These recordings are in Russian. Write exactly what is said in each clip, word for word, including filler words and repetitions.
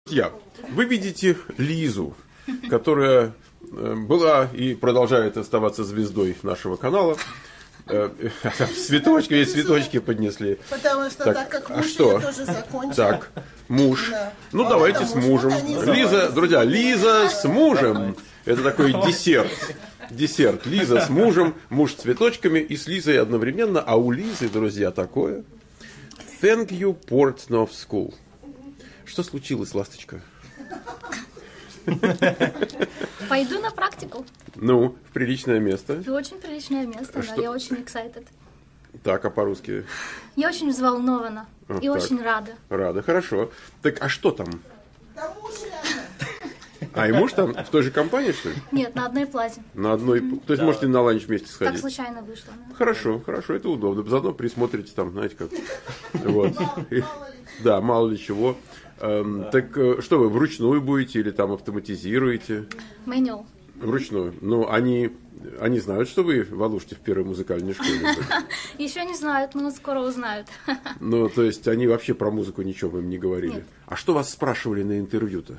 Друзья, вы видите Лизу, которая была и продолжает оставаться звездой нашего канала. Цветочки, есть цветочки поднесли. Потому что так, так как муж а что? тоже закончил. Так, муж. Да. Ну, А давайте это с муж. мужем. Вот они Лиза, заводятся. друзья, Лиза с мужем. Это такой десерт. Десерт. Лиза с мужем, муж с цветочками и с Лизой одновременно. А у Лизы, друзья, такое. Thank you, Portsmouth School. Что случилось, ласточка? Пойду на практику. Ну, в приличное место. Это очень приличное место, Что? да, я очень excited. Так, а по-русски? Я очень взволнована А, и так. очень рада. Рада, хорошо. Так, а что там? Да муж рядом. А и муж там в той же компании, что ли? Нет, на одной плате. На одной... То есть, можете на ланч вместе Так сходить? случайно вышло. Да. Хорошо, хорошо, это удобно. Заодно присмотрите там, знаете как. Вот. И- Да, мало ли чего. Эм, Так э, что вы, вручную будете или там автоматизируете? Manual. Вручную. Ну, они, они знают, что вы в Алуште в первой музыкальной школе были. Еще не знают, но скоро узнают. Ну, то есть, они вообще про музыку ничего им не говорили. Нет. А что вас спрашивали на интервью-то?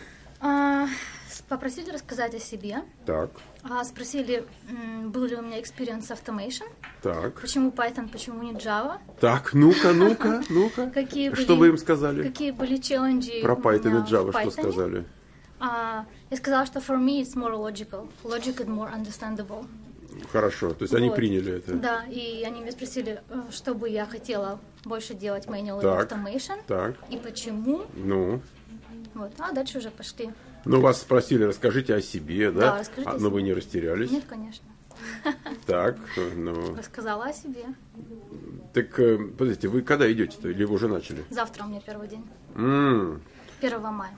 А, с- Попросили рассказать о себе. Так, А, Спросили, м, был ли у меня experience automation. так. Почему Python, почему не Java. Так, ну-ка, ну-ка, ну-ка. Какие были, Что вы им сказали? Какие были челленджи Про у Python меня и Java в что Python. сказали? А, Я сказала, что for me it's more logical. Logic is more understandable. Хорошо, то есть они Вот. приняли это. Да, и они меня спросили, э, что бы я хотела больше делать manual или Так. automation, Так, и почему. ну. Вот. А дальше уже пошли. Ну, вас спросили, расскажите о себе, да? Да, расскажите А, о но вы себе. не растерялись. Нет, конечно. Так, ну. Рассказала о себе. Так, э, подождите, вы когда идете-то? Или вы уже начали? Завтра у меня первый день. М, первого мая.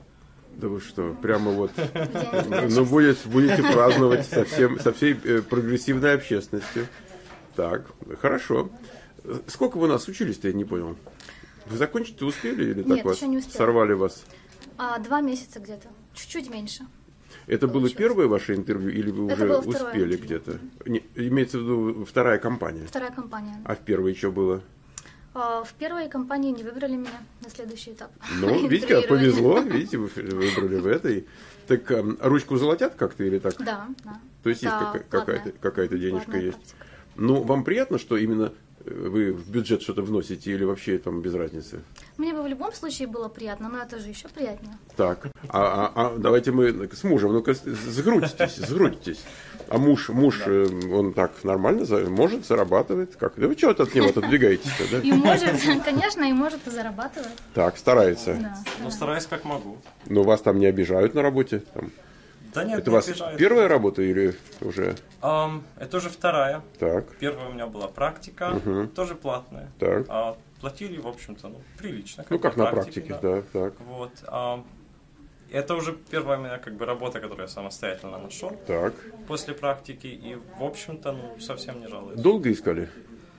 Да вы что, прямо вот. В день студенчества. Ну, будет, будете праздновать со, всем, со всей э, прогрессивной общественностью. Так, хорошо. Сколько вы у нас учились-то, я не понял. Вы закончить успели или так Нет, вас еще не успела. сорвали вас? А, два месяца где-то. Чуть-чуть меньше. Это было Получилось. первое ваше интервью или вы Это уже было второе. успели где-то? Не, имеется в виду вторая компания. Вторая компания. А в первой что было? А, в первой компании не выбрали меня на следующий этап. Ну, видите, как Интервьюирования. повезло, видите, вы выбрали в этой. Так эм, ручку золотят как-то или так? Да, да. То есть есть Да, какая- какая-то, платная. какая-то денежка Платная есть. практика. Ну, вам приятно, что именно э, вы в бюджет что-то вносите или вообще там без разницы? Мне бы в любом случае было приятно, но это же еще приятнее. Так, а, а- а давайте мы с мужем, ну-ка с- сгрудитесь, сгрудитесь. А муж, муж, э, он так нормально за- может, зарабатывает? Как? Да вы чего от него отодвигаетесь-то, да? И может, конечно, и может и зарабатывать. Так, старается. Да. Ну, стараюсь как могу. Но вас там не обижают на работе? Там. Да нет, Это у не вас обижают. первая работа или уже? Ам, это уже вторая. Так, Первая у меня была практика, тоже платная. так. А платили, в общем-то, ну, прилично. Ну, как бы, на практике, да, так, Вот. ам, это уже первая у меня как бы работа, которую я самостоятельно нашел так. после практики. И, в общем-то, ну, совсем не жалуюсь. Долго искали?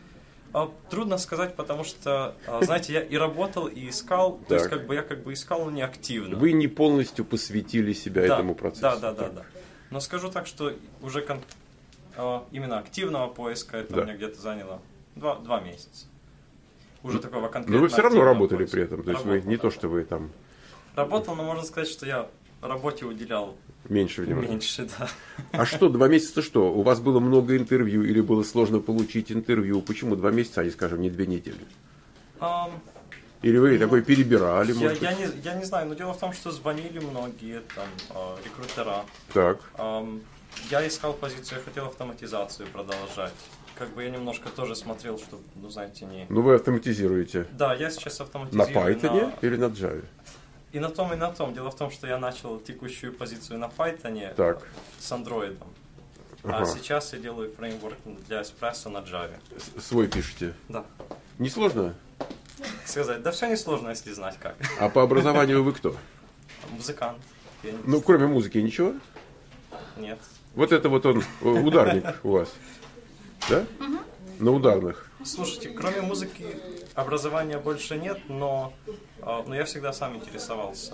А, трудно сказать, потому что, а, знаете, я и работал, и искал. То есть, Так. как бы я как бы искал, но не активно. Вы не полностью посвятили себя Да, этому процессу. Да, да, да, Так. да. Но скажу так, что уже кон- а, именно активного поиска это Да. у меня где-то заняло два, два месяца. Уже такого конкретного. Но вы все равно активного работали поиска. при этом. То есть вы Работал, не да. то, что вы там Работал, но можно сказать, что я работе уделял меньше внимания. меньше, да. А что, два месяца что? У вас было много интервью или было сложно получить интервью? Почему два месяца, а не, скажем, не две недели? Ам, Или вы такой перебирали, я, может я, быть? не, я не знаю, но дело в том, что звонили многие там а, рекрутера. Так, Ам, я искал позицию, я хотел автоматизацию продолжать. Как бы я немножко тоже смотрел, что, ну, знаете, не... ну вы автоматизируете. Да, я сейчас На автоматизирую Python на- или на Java? И на том, и на том. Дело в том, что я начал текущую позицию на Python Так. с Android. Ага. А сейчас я делаю фреймворк для Espresso на Java. С- Свой пишете. Да. Не сложно? Сказать, да все несложно, если знать как. А по образованию вы кто? Музыкант. пианист. Ну, кроме музыки ничего? Нет. Вот это вот он, э, ударник у вас. Да? На ударных. Слушайте, кроме музыки образования больше нет, но, а, но я всегда сам интересовался.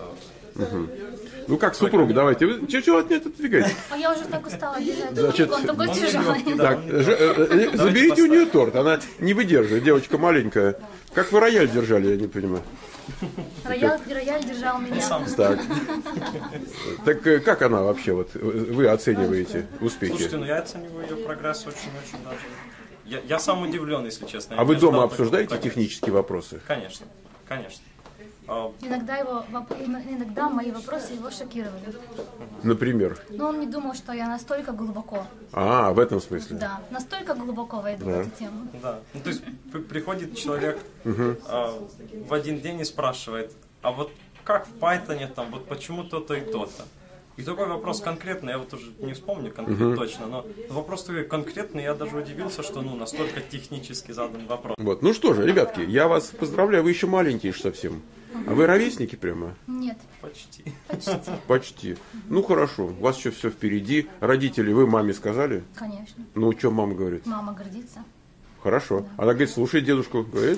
Ну как супруг, давайте. Вы чего от меня отодвигаете? А я уже так устала бежать. Значит, Он такой он тяжелый. нелегкий, да, Так, он не ж- э, э, заберите у нее торт, она не выдерживает, девочка маленькая. Как вы рояль держали, я не понимаю. Рояль, рояль держал меня. Сам. Так. Так э, как она вообще, вот э, вы оцениваете успехи? Слушайте, ну я оцениваю ее прогресс очень-очень даже. Я, я сам удивлен, если честно. Я А вы не дома ожидал обсуждаете такого прогресса. технические вопросы? Конечно, конечно. А, Иногда, его, воп- иногда мои вопросы его шокировали. Например? Но он не думал, что я настолько глубоко, А, в этом смысле? да, настолько глубоко войду в эту тему. Да. Ну, то есть п- приходит человек а, в один день и спрашивает, а вот как в Python там, вот почему то-то и то-то? И такой вопрос конкретный, я вот уже не вспомню конкретно точно, но вопрос такой конкретный, я даже удивился, что ну настолько технически задан вопрос. Вот. Ну что же, ребятки, я вас поздравляю, вы еще маленькие ж совсем. А вы ровесники прямо? Нет, Почти. почти, Почти. Ну хорошо, у вас еще все впереди. Родители, вы маме сказали? конечно. Ну, что мама говорит? Мама гордится. Хорошо. Она говорит, слушай дедушку. Говорит?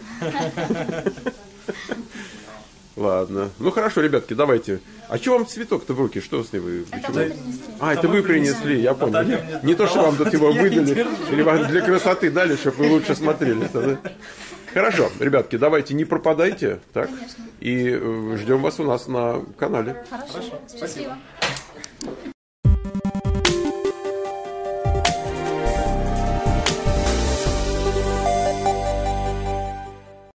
Ладно. Ну хорошо, ребятки, давайте. А что вам цветок-то в руки? Что с ним вы? Это почему? вы принесли. А, это вы принесли, я понял. Наталья Не, мне не то, что дала, вам тут его я не выдали, держу. или вам для красоты дали, чтобы вы лучше смотрели. Да? Хорошо, ребятки, давайте не пропадайте, так? Конечно. И э, ждем вас у нас на канале. Хорошо, счастливо.